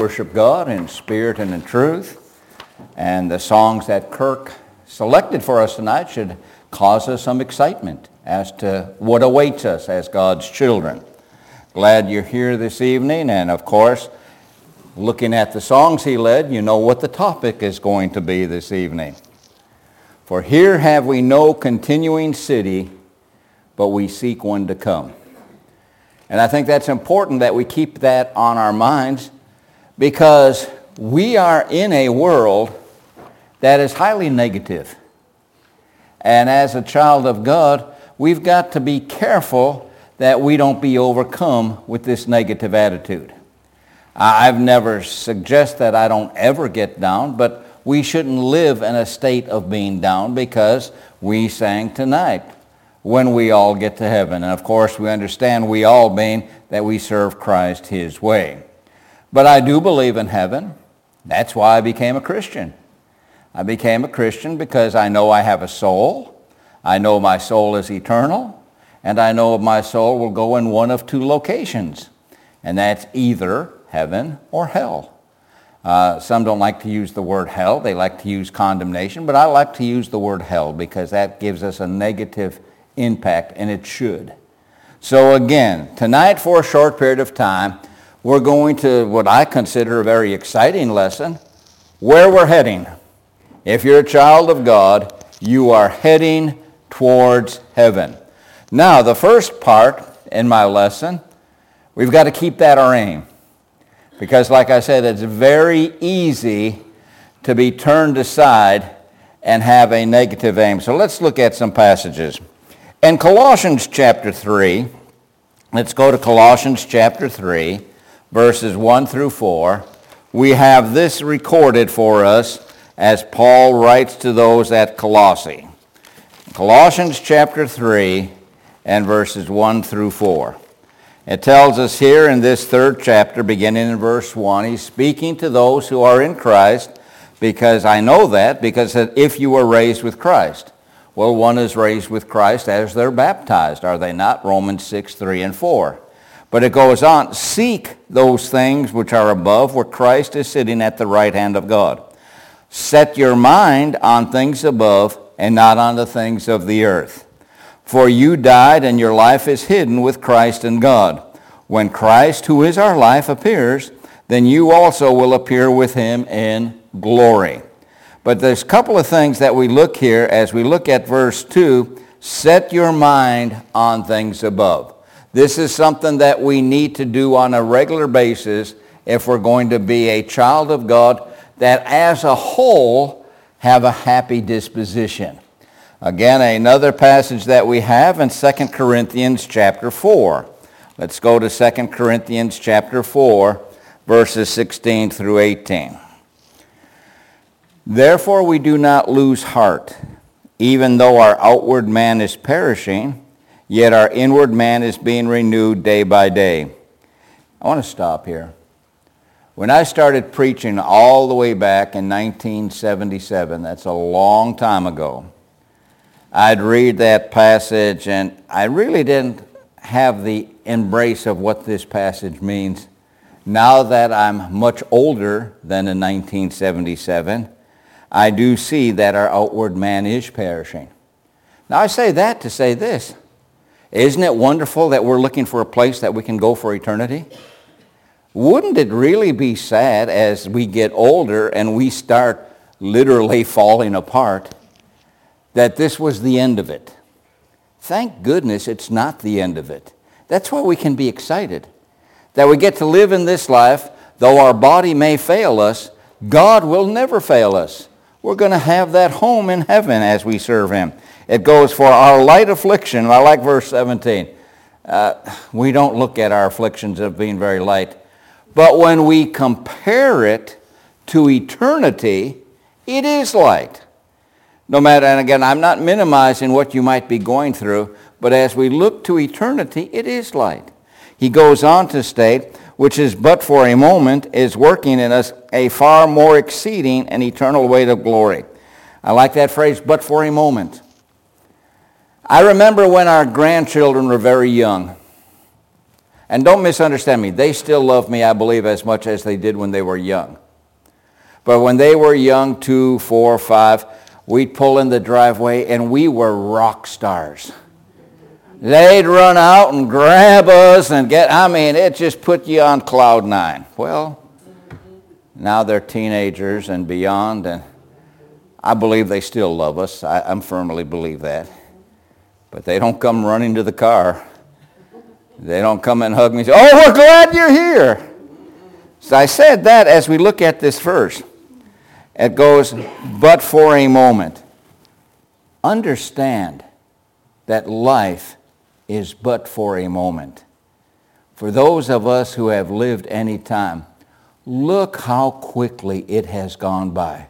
worship God in spirit and in truth. And the songs that Kirk selected for us tonight should cause us some excitement as to what awaits us as God's children. Glad you're here this evening, and of course, looking at the songs he led, you know what the topic is going to be this evening. For here have we no continuing city, but we seek one to come. And I think that's important that we keep that on our minds, because we are in a world that is highly negative. And as a child of God, we've got to be careful that we don't be overcome with this negative attitude. I've never suggested that I don't ever get down, but we shouldn't live in a state of being down, because we sang tonight, when we all get to heaven. And of course, we understand we all mean that we serve Christ his way. But I do believe in heaven. That's why I became a Christian. I became a Christian because I know I have a soul. I know my soul is eternal. And I know my soul will go in one of two locations. And that's either heaven or hell. Some don't like to use the word hell. They like to use condemnation. But I like to use the word hell because that gives us a negative impact, and it should. So again, tonight for a short period of time, we're going to what I consider a very exciting lesson, where we're heading. If you're a child of God, you are heading towards heaven. Now, the first part in my lesson, we've got to keep that our aim. Because like I said, it's very easy to be turned aside and have a negative aim. So let's look at some passages. In Colossians chapter 3, let's go to Colossians chapter 3, verses 1 through 4. We have this recorded for us as Paul writes to those at Colossae. Colossians chapter 3 and verses 1 through 4. It tells us here in this third chapter, beginning in verse 1, he's speaking to those who are in Christ, because I know that, because if you were raised with Christ. Well, one is raised with Christ as they're baptized, are they not? Romans 6, 3 and 4. But it goes on, seek those things which are above, where Christ is sitting at the right hand of God. Set your mind on things above and not on the things of the earth. For you died, and your life is hidden with Christ in God. When Christ, who is our life, appears, then you also will appear with him in glory. But there's a couple of things that we look here as we look at verse 2. Set your mind on things above. This is something that we need to do on a regular basis if we're going to be a child of God that as a whole have a happy disposition. Again, another passage that we have in 2 Corinthians chapter 4. Let's go to 2 Corinthians chapter 4, verses 16 through 18. Therefore we do not lose heart, even though our outward man is perishing, yet our inward man is being renewed day by day. I want to stop here. When I started preaching all the way back in 1977, that's a long time ago, I'd read that passage, and I really didn't have the embrace of what this passage means. Now that I'm much older than in 1977, I do see that our outward man is perishing. Now I say that to say this. Isn't it wonderful that we're looking for a place that we can go for eternity? Wouldn't it really be sad as we get older and we start literally falling apart that this was the end of it? Thank goodness it's not the end of it. That's why we can be excited. That we get to live in this life, though our body may fail us, God will never fail us. We're going to have that home in heaven as we serve him. It goes, for our light affliction. I like verse 17. We don't look at our afflictions as being very light. But when we compare it to eternity, it is light. No matter, and again, I'm not minimizing what you might be going through, but as we look to eternity, it is light. He goes on to state, which is but for a moment, is working in us a far more exceeding and eternal weight of glory. I like that phrase, but for a moment. I remember when our grandchildren were very young, And don't misunderstand me. They still love me, I believe, as much as they did when they were young. But when they were young, 2, 4, 5, we'd pull in the driveway and we were rock stars. They'd run out and grab us and it just put you on cloud 9. Well, now they're teenagers and beyond, and I believe they still love us. I firmly believe that. But they don't come running to the car. They don't come and hug me and say, "Oh, we're glad you're here." So I said that as we look at this verse. It goes, but for a moment. Understand that life is but for a moment. For those of us who have lived any time, look how quickly it has gone by.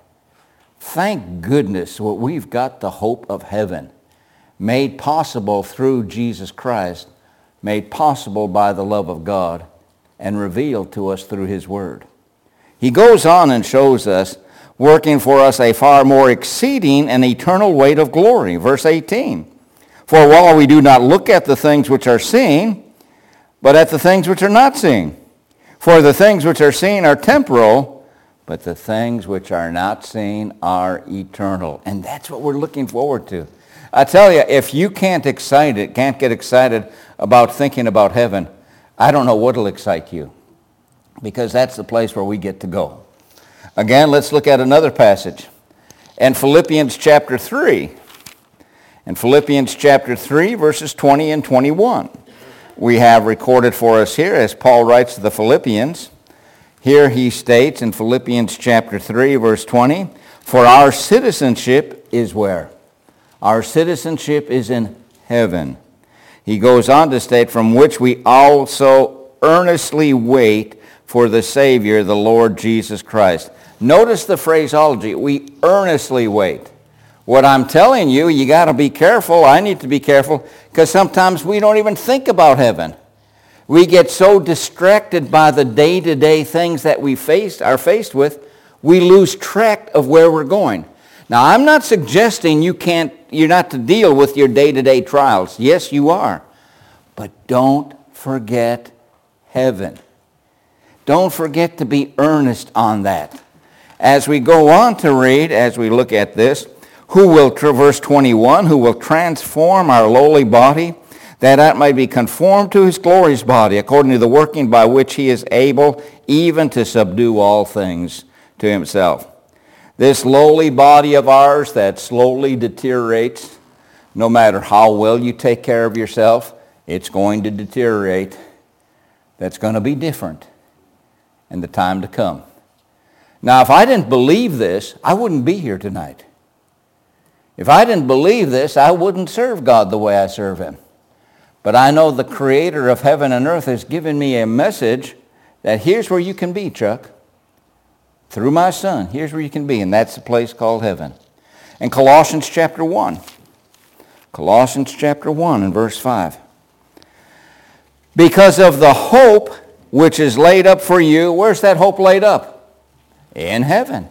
Thank goodness we've got the hope of heaven, made possible through Jesus Christ, made possible by the love of God, and revealed to us through His Word. He goes on and shows us, working for us a far more exceeding and eternal weight of glory. Verse 18, for while we do not look at the things which are seen, but at the things which are not seen. For the things which are seen are temporal, but the things which are not seen are eternal. And that's what we're looking forward to. I tell you, if you can't get excited about thinking about heaven, I don't know what will excite you, because that's the place where we get to go. Again, let's look at another passage. In Philippians chapter 3. In Philippians chapter 3, verses 20 and 21. We have recorded for us here, as Paul writes to the Philippians. Here he states in Philippians chapter 3, verse 20, for our citizenship is where? Our citizenship is in heaven. He goes on to state, from which we also earnestly wait for the Savior, the Lord Jesus Christ. Notice the phraseology. We earnestly wait. What I'm telling you, you got to be careful. I need to be careful, because sometimes we don't even think about heaven. We get so distracted by the day-to-day things that we are faced with, we lose track of where we're going. Now, I'm not suggesting you're not to deal with your day-to-day trials. Yes, you are. But don't forget heaven. Don't forget to be earnest on that. As we go on to read, as we look at this, verse 21, who will transform our lowly body, that it might be conformed to His glorious body, according to the working by which He is able even to subdue all things to Himself. This lowly body of ours that slowly deteriorates, no matter how well you take care of yourself, it's going to deteriorate. That's going to be different in the time to come. Now, if I didn't believe this, I wouldn't be here tonight. If I didn't believe this, I wouldn't serve God the way I serve Him. But I know the Creator of heaven and earth has given me a message that here's where you can be, Chuck. Through my Son, here's where you can be, and that's the place called heaven. In Colossians chapter 1. Colossians chapter 1 and verse 5. Because of the hope which is laid up for you, where's that hope laid up? In heaven.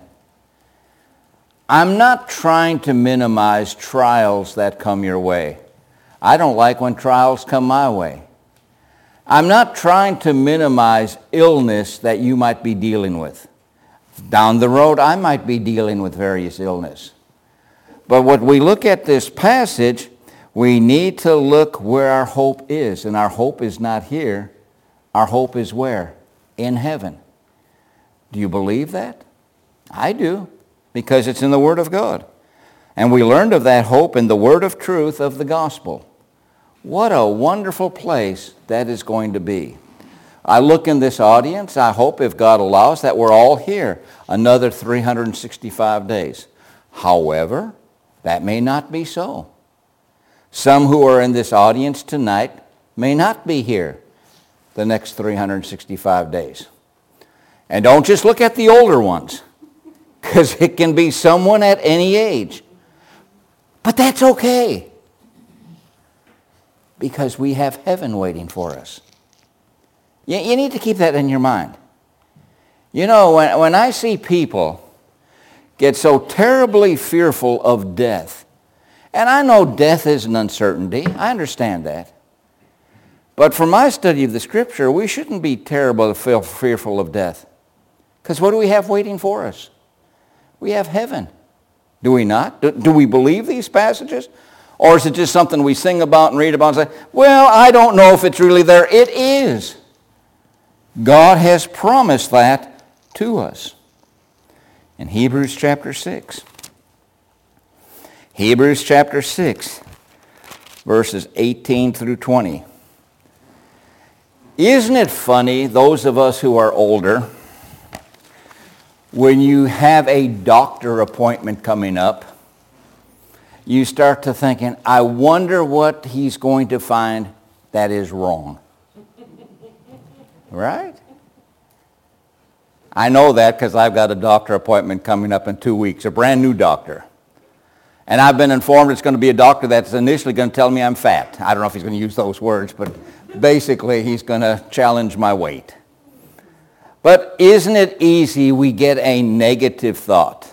I'm not trying to minimize trials that come your way. I don't like when trials come my way. I'm not trying to minimize illness that you might be dealing with. Down the road, I might be dealing with various illness. But when we look at this passage, we need to look where our hope is. And our hope is not here. Our hope is where? In heaven. Do you believe that? I do, because it's in the Word of God. And we learned of that hope in the word of truth of the gospel. What a wonderful place that is going to be. I look in this audience, I hope, if God allows, that we're all here another 365 days. However, that may not be so. Some who are in this audience tonight may not be here the next 365 days. And don't just look at the older ones, because it can be someone at any age. But that's okay, because we have heaven waiting for us. You need to keep that in your mind. You know, when I see people get so terribly fearful of death, and I know death is an uncertainty, I understand that. But from my study of the Scripture, we shouldn't be terribly fearful of death. Because what do we have waiting for us? We have heaven. Do we not? Do we believe these passages? Or is it just something we sing about and read about and say, well, I don't know if it's really there. It is. God has promised that to us. In Hebrews chapter 6. Hebrews chapter 6, verses 18 through 20. Isn't it funny, those of us who are older, when you have a doctor appointment coming up, you start to thinking, I wonder what he's going to find that is wrong. Right? I know that because I've got a doctor appointment coming up in 2 weeks, a brand new doctor. And I've been informed it's going to be a doctor that's initially going to tell me I'm fat. I don't know if he's going to use those words, but basically he's going to challenge my weight. But isn't it easy we get a negative thought?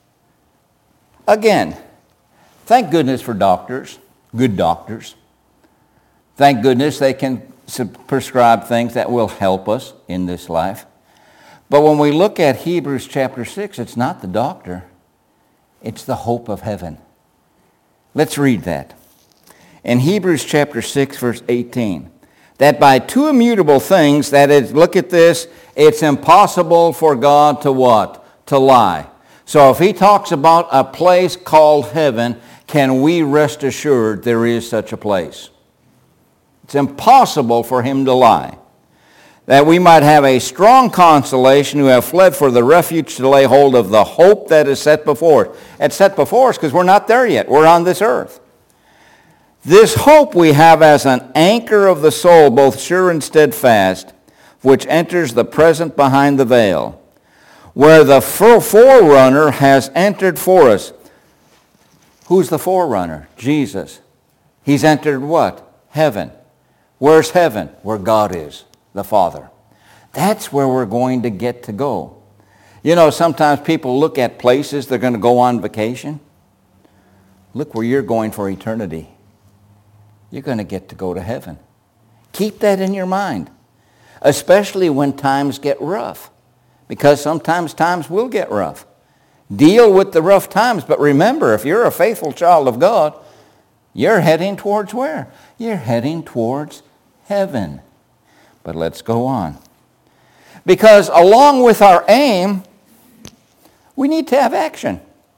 Again, thank goodness for doctors, good doctors. Thank goodness they can prescribe things that will help us in this life. But when we look at Hebrews chapter 6, it's not the doctor. It's the hope of heaven. Let's read that. In Hebrews chapter 6, verse 18, that by two immutable things, that is, look at this, it's impossible for God to what? To lie. So if he talks about a place called heaven, can we rest assured there is such a place? It's impossible for him to lie. That we might have a strong consolation who have fled for the refuge to lay hold of the hope that is set before us. It's set before us because we're not there yet. We're on this earth. This hope we have as an anchor of the soul, both sure and steadfast, which enters the present behind the veil, where the forerunner has entered for us. Who's the forerunner? Jesus. He's entered what? Heaven. Where's heaven? Where God is, the Father. That's where we're going to get to go. You know, sometimes people look at places they're going to go on vacation. Look where you're going for eternity. You're going to get to go to heaven. Keep that in your mind, especially when times get rough, because sometimes times will get rough. Deal with the rough times, but remember, if you're a faithful child of God, you're heading towards where? You're heading towards heaven. But let's go on. Because along with our aim, we need to have action.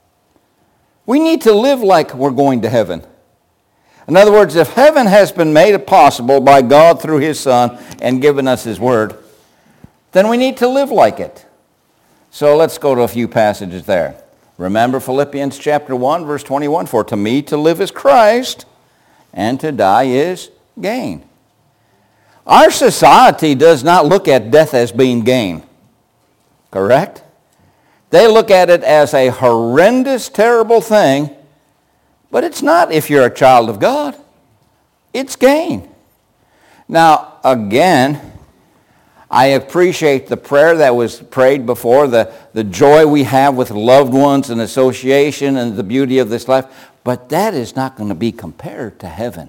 We need to live like we're going to heaven. In other words, if heaven has been made possible by God through his Son and given us his word, then we need to live like it. So let's go to a few passages there. Remember Philippians chapter 1, verse 21, for to me to live is Christ, and to die is gain. Our society does not look at death as being gain. Correct? They look at it as a horrendous, terrible thing, but it's not if you're a child of God. It's gain. Now, again, I appreciate the prayer that was prayed before, the joy we have with loved ones and association and the beauty of this life, but that is not going to be compared to heaven.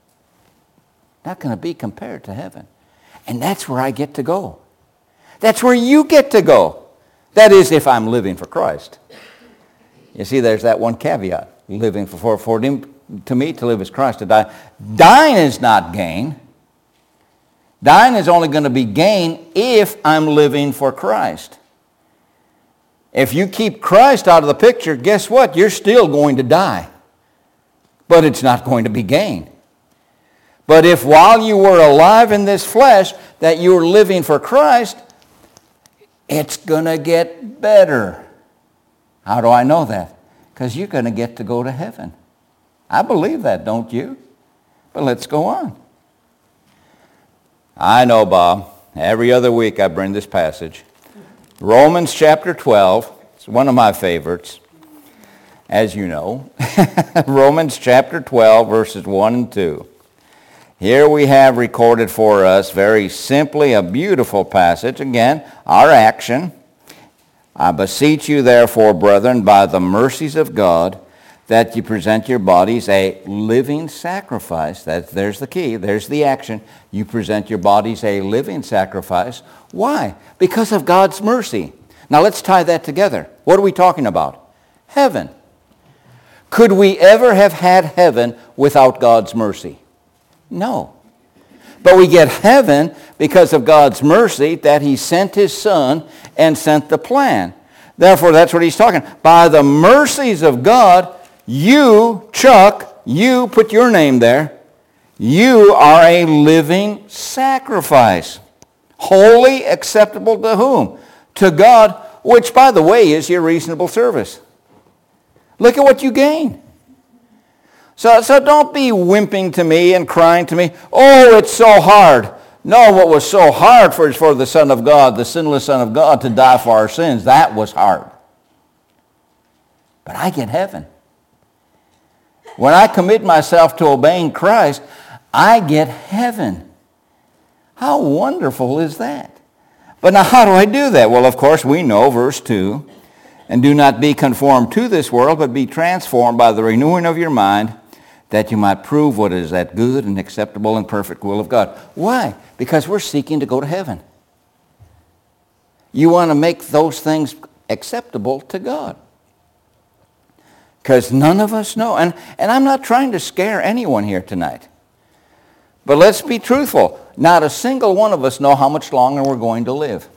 Not going to be compared to heaven. And that's where I get to go. That's where you get to go. That is, if I'm living for Christ. You see, there's that one caveat. Living for him, to me, to live is Christ, to die. Dying is not gain. Dying is only going to be gain if I'm living for Christ. If you keep Christ out of the picture, guess what? You're still going to die. But it's not going to be gain. But if while you were alive in this flesh that you were living for Christ, it's going to get better. How do I know that? Because you're going to get to go to heaven. I believe that, don't you? But let's go on. I know, Bob. Every other week I bring this passage. Romans chapter 12. It's one of my favorites, as you know. Romans chapter 12, verses 1 and 2. Here we have recorded for us very simply a beautiful passage. Again, our action. I beseech you, therefore, brethren, by the mercies of God, that you present your bodies a living sacrifice. There's the key. There's the action. You present your bodies a living sacrifice. Why? Because of God's mercy. Now let's tie that together. What are we talking about? Heaven. Could we ever have had heaven without God's mercy? No. But we get heaven because of God's mercy, that he sent his Son and sent the plan. Therefore, that's what he's talking. By the mercies of God, you, Chuck, you put your name there, you are a living sacrifice. Holy, acceptable to whom? To God, which, by the way, is your reasonable service. Look at what you gain. So don't be wimping to me and crying to me, oh, it's so hard. No, what was so hard is for the Son of God, the sinless Son of God, to die for our sins. That was hard. But I get heaven. When I commit myself to obeying Christ, I get heaven. How wonderful is that? But now how do I do that? Well, of course, we know verse 2, and do not be conformed to this world, but be transformed by the renewing of your mind, that you might prove what is that good and acceptable and perfect will of God. Why? Because we're seeking to go to heaven. You want to make those things acceptable to God. Because none of us know. And I'm not trying to scare anyone here tonight. But let's be truthful. Not a single one of us know how much longer we're going to live.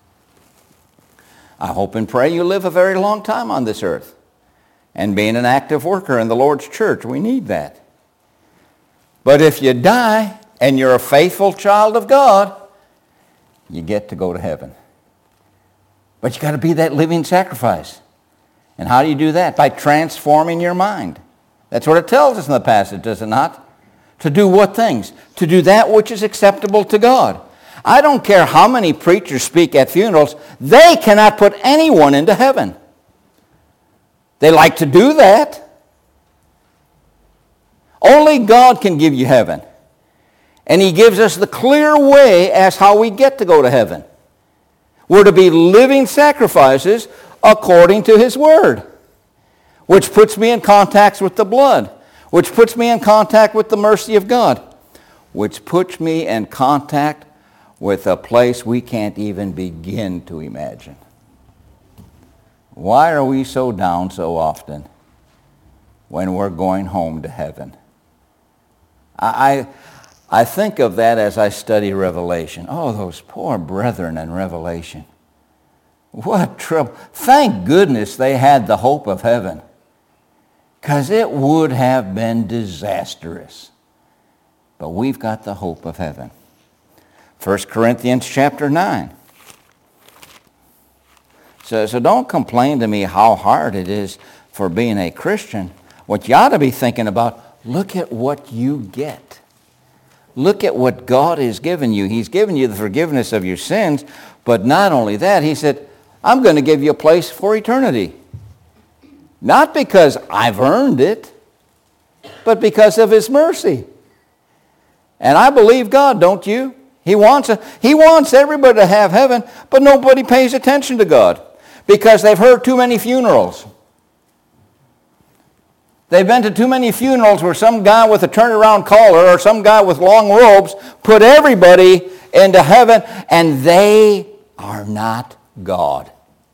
I hope and pray you live a very long time on this earth. And being an active worker in the Lord's church, we need that. But if you die and you're a faithful child of God, you get to go to heaven. But you got to be that living sacrifice. And how do you do that? By transforming your mind. That's what it tells us in the passage, does it not? To do what things? To do that which is acceptable to God. I don't care how many preachers speak at funerals, they cannot put anyone into heaven. They like to do that. Only God can give you heaven. And he gives us the clear way as how we get to go to heaven. We're to be living sacrifices according to his word, which puts me in contact with the blood, which puts me in contact with the mercy of God, which puts me in contact with a place we can't even begin to imagine. Why are we so down so often when we're going home to heaven? I think of that as I study Revelation. Oh, those poor brethren in Revelation. What trouble. Thank goodness they had the hope of heaven, because it would have been disastrous. But we've got the hope of heaven. 1 Corinthians chapter 9. So don't complain to me how hard it is for being a Christian. What you ought to be thinking about, look at what you get. Look at what God has given you. He's given you the forgiveness of your sins, but not only that, he said, I'm going to give you a place for eternity. Not because I've earned it, but because of his mercy. And I believe God, don't you? He wants everybody to have heaven, but nobody pays attention to God because they've heard too many funerals. They've been to too many funerals where some guy with a turnaround collar or some guy with long robes put everybody into heaven, and they are not God.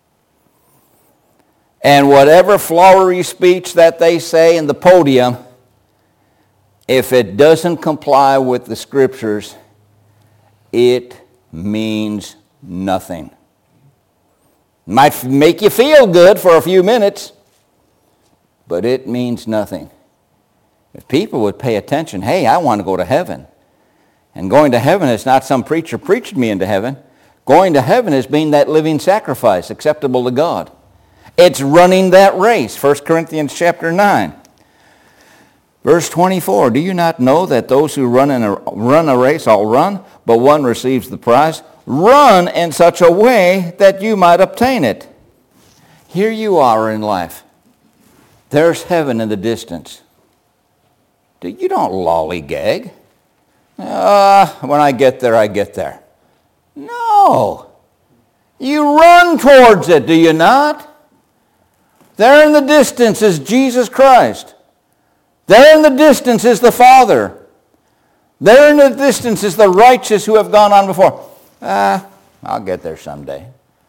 And whatever flowery speech that they say in the podium, if it doesn't comply with the Scriptures, it means nothing. Might make you feel good for a few minutes, but it means nothing. If people would pay attention, hey, I want to go to heaven. And going to heaven is not some preacher preached me into heaven. Going to heaven is being that living sacrifice acceptable to God. It's running that race. 1 Corinthians chapter 9. Verse 24, do you not know that those who run a race all run, but one receives the prize? Run in such a way that you might obtain it. Here you are in life. There's heaven in the distance. You don't lollygag. When I get there, I get there. No. You run towards it, do you not? There in the distance is Jesus Christ. There in the distance is the Father. There in the distance is the righteous who have gone on before. I'll get there someday.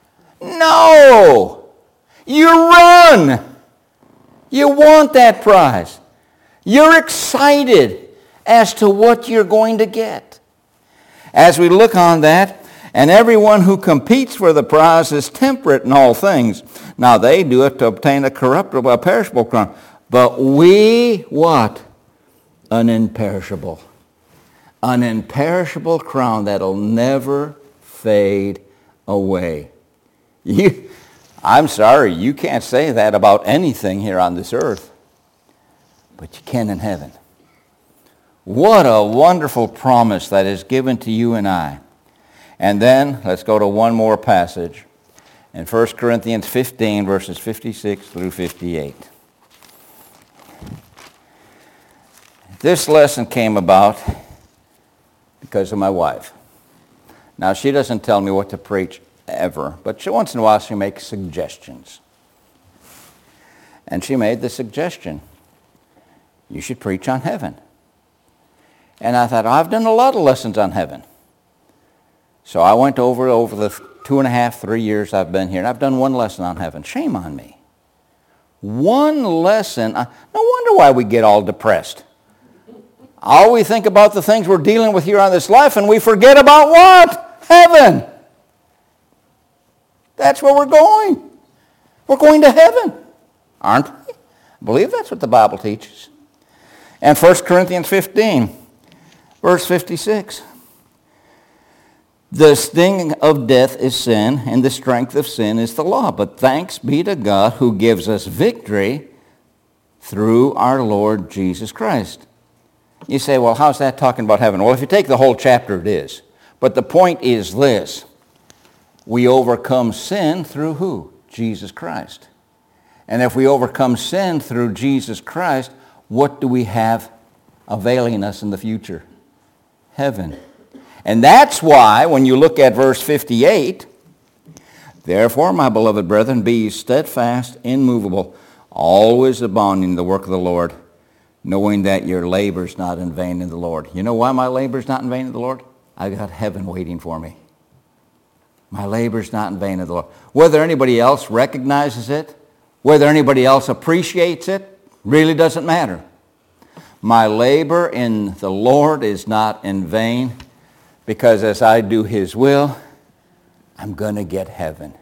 No! You run! You want that prize. You're excited as to what you're going to get. As we look on that, and everyone who competes for the prize is temperate in all things. Now they do it to obtain a corruptible, a perishable crown. But we, what? An imperishable crown that'll never fade away. I'm sorry, you can't say that about anything here on this earth, but you can in heaven. What a wonderful promise that is given to you and I. And then, let's go to one more passage in 1 Corinthians 15, verses 56 through 58. This lesson came about because of my wife. Now, she doesn't tell me what to preach ever, but once in a while she makes suggestions. And she made the suggestion, you should preach on heaven. And I thought, I've done a lot of lessons on heaven. So I went over the 2.5, 3 years I've been here, and I've done one lesson on heaven. Shame on me. One lesson. No wonder why we get all depressed. All we think about the things we're dealing with here on this life, and we forget about what? Heaven. That's where we're going. We're going to heaven, aren't we? I believe that's what the Bible teaches. And 1 Corinthians 15, verse 56. The sting of death is sin, and the strength of sin is the law. But thanks be to God who gives us victory through our Lord Jesus Christ. You say, well, how's that talking about heaven? Well, if you take the whole chapter, it is. But the point is this. We overcome sin through who? Jesus Christ. And if we overcome sin through Jesus Christ, what do we have availing us in the future? Heaven. And that's why when you look at verse 58, therefore, my beloved brethren, be ye steadfast, immovable, always abounding in the work of the Lord, knowing that your labor is not in vain in the Lord. You know why my labor is not in vain in the Lord? I got heaven waiting for me. My labor is not in vain in the Lord. Whether anybody else recognizes it, whether anybody else appreciates it, really doesn't matter. My labor in the Lord is not in vain, because as I do His will, I'm going to get heaven.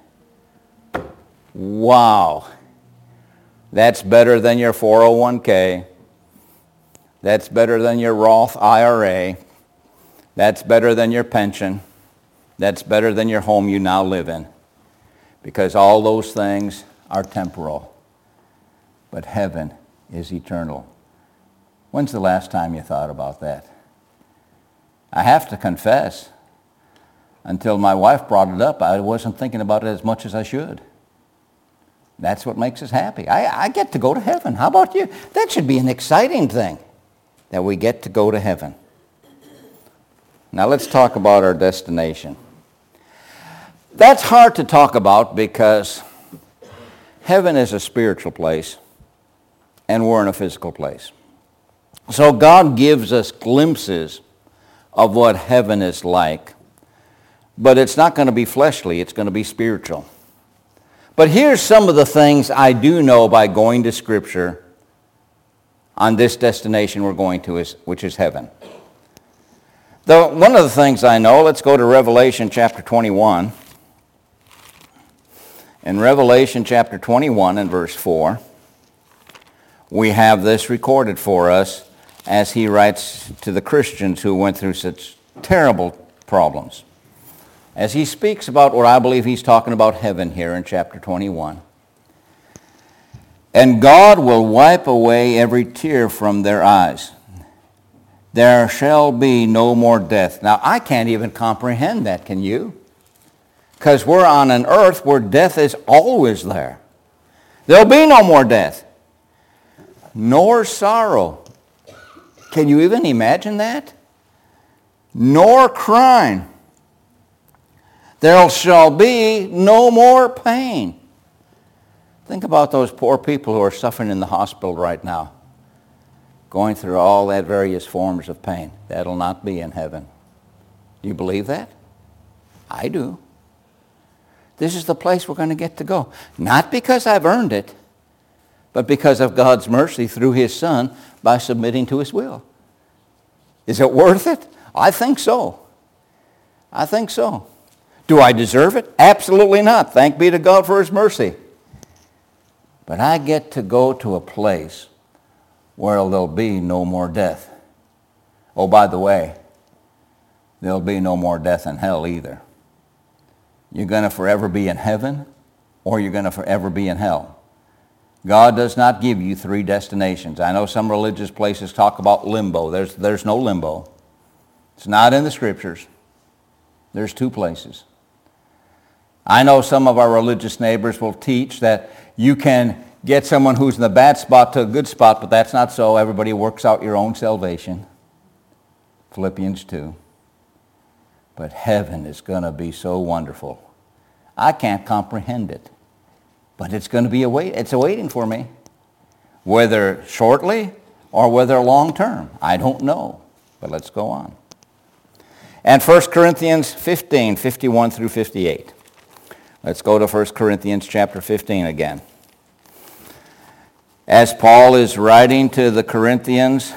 Wow. That's better than your 401k. That's better than your Roth IRA. That's better than your pension. That's better than your home you now live in. Because all those things are temporal. But heaven is eternal. When's the last time you thought about that? I have to confess, until my wife brought it up, I wasn't thinking about it as much as I should. That's what makes us happy. I get to go to heaven. How about you? That should be an exciting thing, that we get to go to heaven. Now let's talk about our destination. That's hard to talk about because heaven is a spiritual place and we're in a physical place. So God gives us glimpses of what heaven is like, but it's not going to be fleshly, it's going to be spiritual. But here's some of the things I do know by going to Scripture on this destination we're going to, which is heaven. One of the things I know, let's go to Revelation chapter 21. In Revelation chapter 21 and verse 4, we have this recorded for us as he writes to the Christians who went through such terrible problems. As he speaks about what I believe he's talking about heaven here in chapter 21. And God will wipe away every tear from their eyes. There shall be no more death. Now, I can't even comprehend that, can you? Because we're on an earth where death is always there. There'll be no more death. Nor sorrow. Can you even imagine that? Nor crying. There shall be no more pain. Think about those poor people who are suffering in the hospital right now, going through all that various forms of pain. That'll not be in heaven. Do you believe that? I do. This is the place we're going to get to go. Not because I've earned it, but because of God's mercy through his Son by submitting to his will. Is it worth it? I think so. I think so. Do I deserve it? Absolutely not. Thank be to God for his mercy. But I get to go to a place where there'll be no more death. Oh, by the way, there'll be no more death in hell either. You're going to forever be in heaven, or you're going to forever be in hell. God does not give you three destinations. I know some religious places talk about limbo. There's no limbo. It's not in the Scriptures. There's two places. I know some of our religious neighbors will teach that you can get someone who's in the bad spot to a good spot, but that's not so. Everybody works out your own salvation. Philippians 2. But heaven is going to be so wonderful. I can't comprehend it. But it's going to be it's awaiting for me. Whether shortly or whether long term, I don't know. But let's go on. And 1 Corinthians 15, 51 through 58. Let's go to 1 Corinthians chapter 15 again. As Paul is writing to the Corinthians,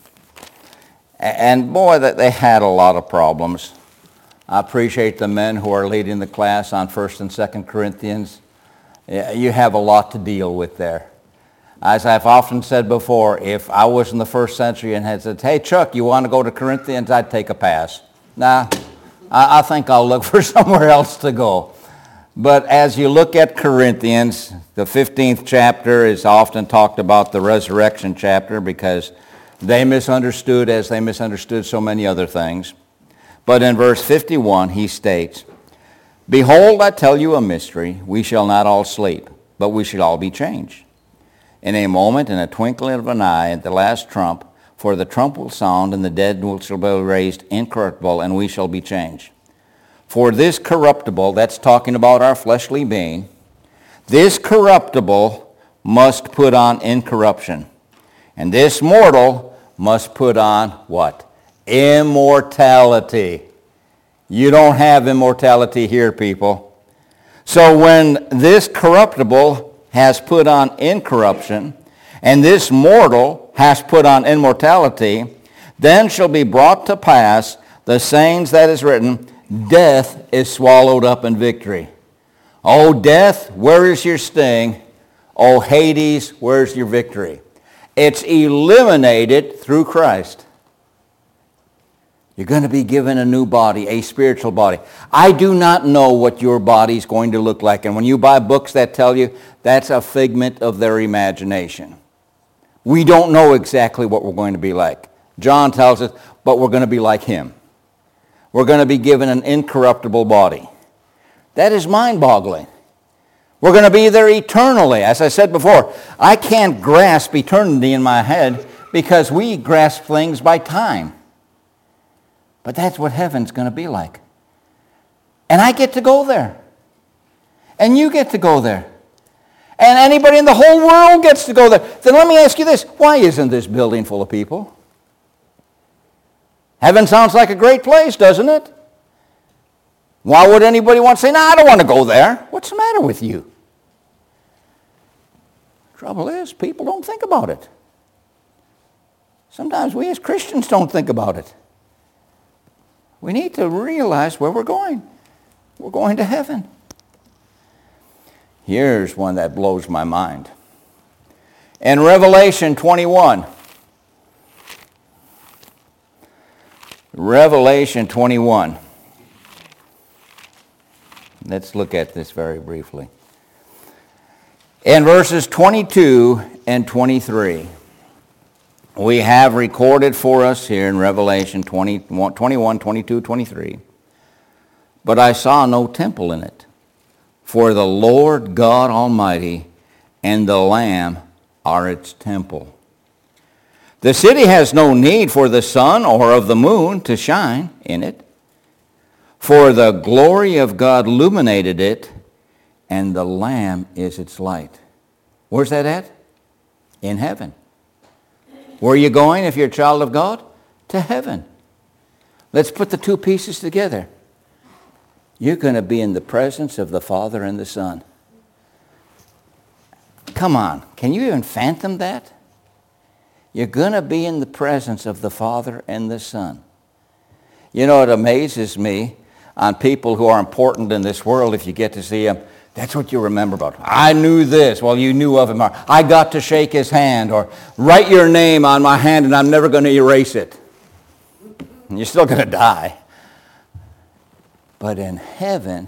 and boy, that they had a lot of problems. I appreciate the men who are leading the class on 1 and 2 Corinthians. You have a lot to deal with there. As I've often said before, if I was in the first century and had said, hey, Chuck, you want to go to Corinthians? I'd take a pass. Nah, I think I'll look for somewhere else to go. But as you look at Corinthians, the 15th chapter is often talked about the resurrection chapter because they misunderstood as they misunderstood so many other things. But in verse 51, he states, behold, I tell you a mystery. We shall not all sleep, but we shall all be changed. In a moment, in a twinkling of an eye, at the last trump, for the trump will sound, and the dead shall be raised incorruptible, and we shall be changed. For this corruptible, that's talking about our fleshly being, this corruptible must put on incorruption. And this mortal must put on what? Immortality. You don't have immortality here, people. So when this corruptible has put on incorruption, and this mortal has put on immortality, then shall be brought to pass the sayings that is written, death is swallowed up in victory. O death, where is your sting? O Hades, where's your victory? It's eliminated through Christ. You're going to be given a new body, a spiritual body. I do not know what your body's going to look like. And when you buy books that tell you, that's a figment of their imagination. We don't know exactly what we're going to be like. John tells us, but we're going to be like him. We're going to be given an incorruptible body. That is mind-boggling. We're going to be there eternally. As I said before, I can't grasp eternity in my head because we grasp things by time. But that's what heaven's going to be like. And I get to go there. And you get to go there. And anybody in the whole world gets to go there. Then let me ask you this. Why isn't this building full of people? Heaven sounds like a great place, doesn't it? Why would anybody want to say, no, I don't want to go there? What's the matter with you? Trouble is, people don't think about it. Sometimes we as Christians don't think about it. We need to realize where we're going. We're going to heaven. Here's one that blows my mind. In Revelation 21, Revelation 21. Let's look at this very briefly. In verses 22 and 23, we have recorded for us here in Revelation 21, 22, 23, but I saw no temple in it, for the Lord God Almighty and the Lamb are its temple. The city has no need for the sun or of the moon to shine in it, for the glory of God illuminated it, and the Lamb is its light. Where's that at? In heaven. Where are you going if you're a child of God? To heaven. Let's put the two pieces together. You're going to be in the presence of the Father and the Son. Come on, can you even fathom that? You're going to be in the presence of the Father and the Son. You know, it amazes me on people who are important in this world, if you get to see them, that's what you remember about. I knew this. Well, you knew of him. Or, I got to shake his hand. Or write your name on my hand and I'm never going to erase it. And you're still going to die. But in heaven,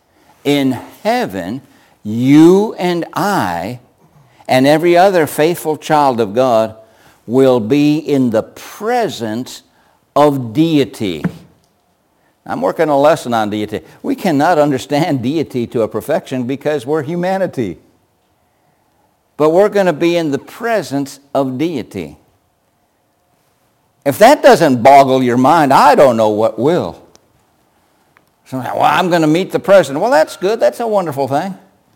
you and I and every other faithful child of God will be in the presence of deity. I'm working a lesson on deity. We cannot understand deity to a perfection because we're humanity. But we're going to be in the presence of deity. If that doesn't boggle your mind, I don't know what will. So, well, I'm going to meet the president. Well, that's good. That's a wonderful thing.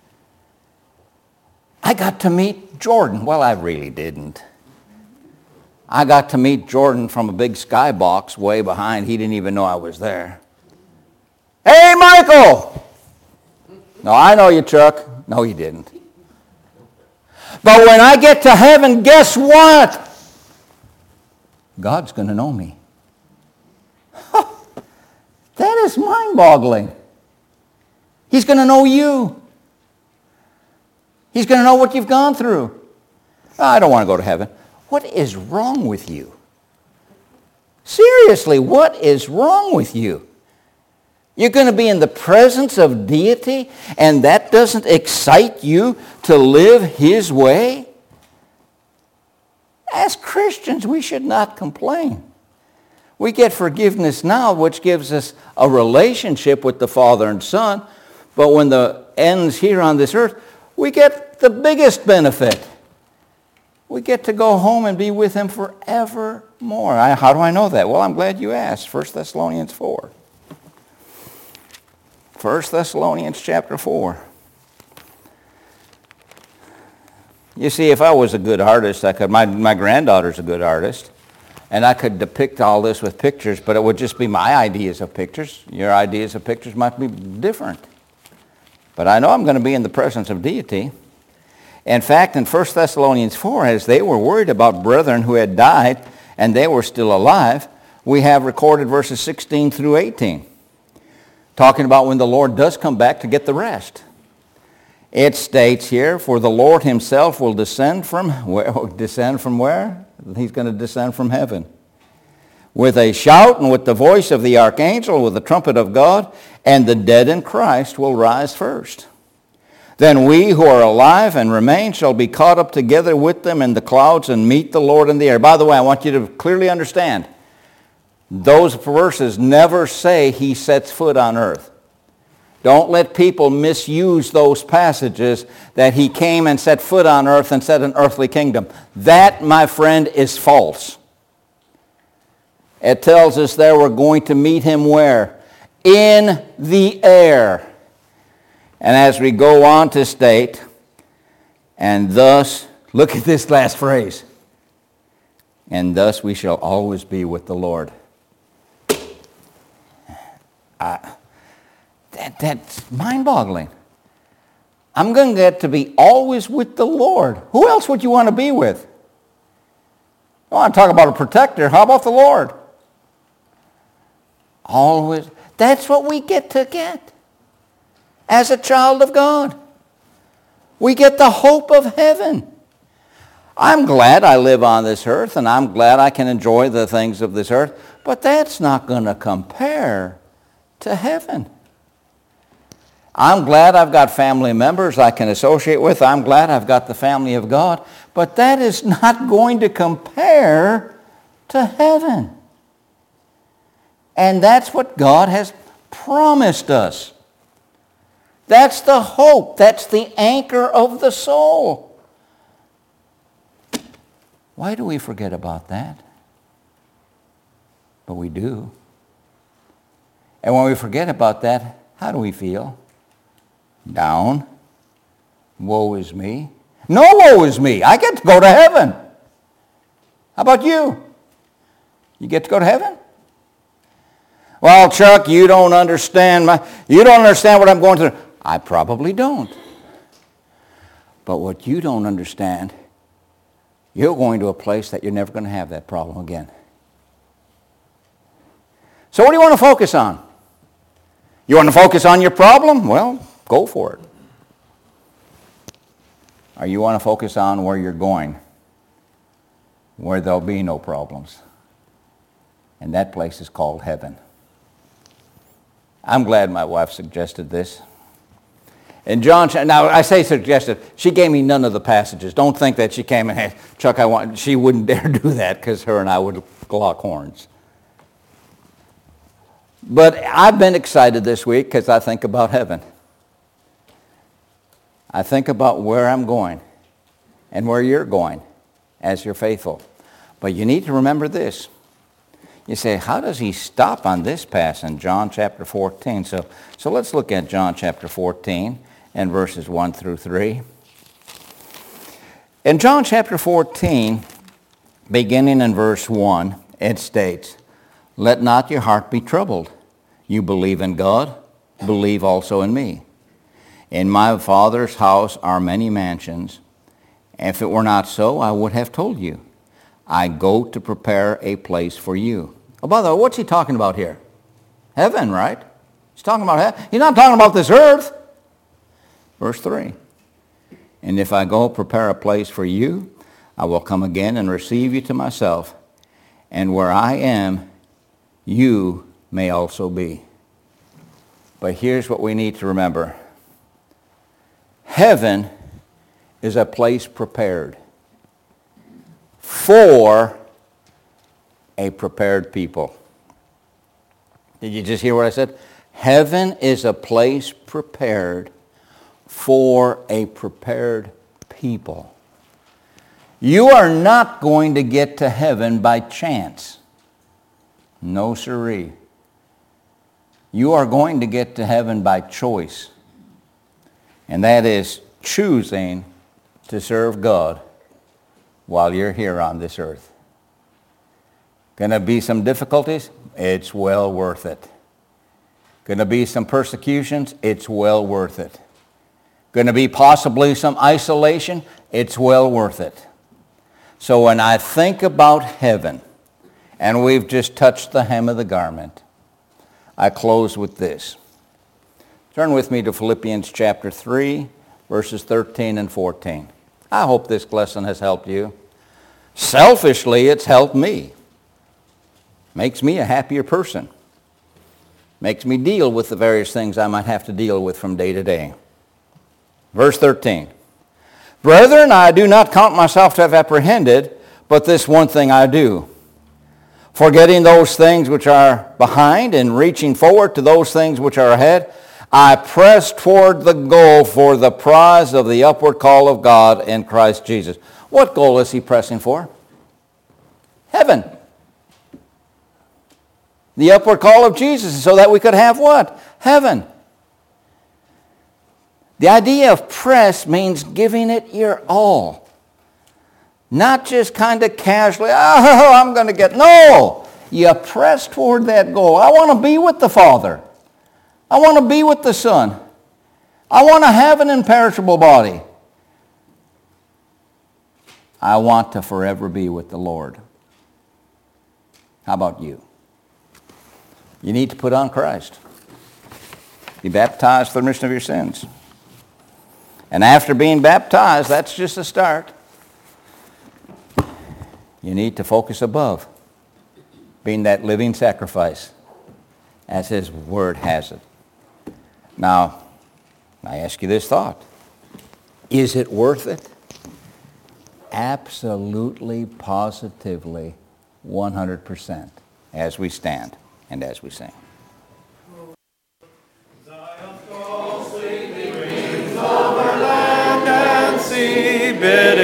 I got to meet Jordan. Well, I really didn't. I got to meet Jordan from a big skybox way behind. He didn't even know I was there. Hey, Michael! No, I know you, Chuck. No, you didn't. But when I get to heaven, guess what? God's going to know me. That is mind-boggling. He's going to know you. He's going to know what you've gone through. I don't want to go to heaven. What is wrong with you? Seriously, what is wrong with you? You're going to be in the presence of deity, and that doesn't excite you to live His way? As Christians, we should not complain. We get forgiveness now, which gives us a relationship with the Father and Son, but when the ends here on this earth, we get the biggest benefit. We get to go home and be with Him forevermore. How do I know that? Well, I'm glad you asked. 1 Thessalonians 4. 1 Thessalonians chapter 4. You see, if I was a good artist, I could. My granddaughter's a good artist, and I could depict all this with pictures, but it would just be my ideas of pictures. Your ideas of pictures might be different. But I know I'm going to be in the presence of deity. In fact, in 1 Thessalonians 4, as they were worried about brethren who had died and they were still alive, we have recorded verses 16 through 18, talking about when the Lord does come back to get the rest. It states here, for the Lord Himself will descend from where? He's going to descend from heaven. With a shout and with the voice of the archangel, with the trumpet of God, and the dead in Christ will rise first. Then we who are alive and remain shall be caught up together with them in the clouds and meet the Lord in the air. By the way, I want you to clearly understand, those verses never say He sets foot on earth. Don't let people misuse those passages that He came and set foot on earth and set an earthly kingdom. That, my friend, is false. It tells us there we're going to meet Him where? In the air. And as we go on to state, and thus, look at this last phrase, and thus we shall always be with the Lord. That's mind-boggling. I'm going to get to be always with the Lord. Who else would you want to be with? I want to talk about a protector. How about the Lord? Always. That's what we get to get as a child of God. We get the hope of heaven. I'm glad I live on this earth, and I'm glad I can enjoy the things of this earth, but that's not going to compare to heaven. I'm glad I've got family members I can associate with. I'm glad I've got the family of God, but that is not going to compare to heaven. And that's what God has promised us. That's the hope. That's the anchor of the soul. Why do we forget about that? But we do. And when we forget about that, how do we feel? Down. Woe is me. No woe is me. I get to go to heaven. How about you? You get to go to heaven? Well, Chuck, you don't understand what I'm going through. I probably don't. But what you don't understand, you're going to a place that you're never going to have that problem again. So what do you want to focus on? You want to focus on your problem? Well, go for it. Or you want to focus on where you're going, where there'll be no problems. And that place is called heaven. I'm glad my wife suggested this. And John, now I say suggested, she gave me none of the passages. Don't think that she came and had, Chuck, she wouldn't dare do that because her and I would lock horns. But I've been excited this week because I think about heaven. I think about where I'm going and where you're going as you're faithful. But you need to remember this. You say, how does he stop on this pass in John chapter 14? So let's look at John chapter 14 and verses 1 through 3. In John chapter 14, beginning in verse 1, it states, "Let not your heart be troubled. You believe in God, believe also in me. In my Father's house are many mansions. If it were not so, I would have told you. I go to prepare a place for you." Oh, by the way, what's he talking about here? Heaven, right? He's talking about heaven. He's not talking about this earth. Verse 3. "And if I go prepare a place for you, I will come again and receive you to myself. And where I am, you may also be." But here's what we need to remember. Heaven is a place prepared for a prepared people. Did you just hear what I said? Heaven is a place prepared for a prepared people. You are not going to get to heaven by chance. No siree. You are going to get to heaven by choice. And that is choosing to serve God while you're here on this earth. Going to be some difficulties? It's well worth it. Going to be some persecutions? It's well worth it. Going to be possibly some isolation? It's well worth it. So when I think about heaven, and we've just touched the hem of the garment, I close with this. Turn with me to Philippians chapter 3, verses 13 and 14. I hope this lesson has helped you. Selfishly, it's helped me. Makes me a happier person. Makes me deal with the various things I might have to deal with from day to day. Verse 13. "Brethren, I do not count myself to have apprehended, but this one thing I do. Forgetting those things which are behind and reaching forward to those things which are ahead, I press toward the goal for the prize of the upward call of God in Christ Jesus." What goal is he pressing for? Heaven. The upward call of Jesus, so that we could have what? Heaven. The idea of press means giving it your all. Not just kind of casually, I'm going to get. No! You press toward that goal. I want to be with the Father. I want to be with the Son. I want to have an imperishable body. I want to forever be with the Lord. How about you? You need to put on Christ. Be baptized for the remission of your sins. And after being baptized, that's just a start. You need to focus above, being that living sacrifice, as His Word has it. Now, I ask you this thought. Is it worth it? Absolutely, positively, 100%, as we stand and as we sing. Zion's call sweetly rings over land and sea, bidding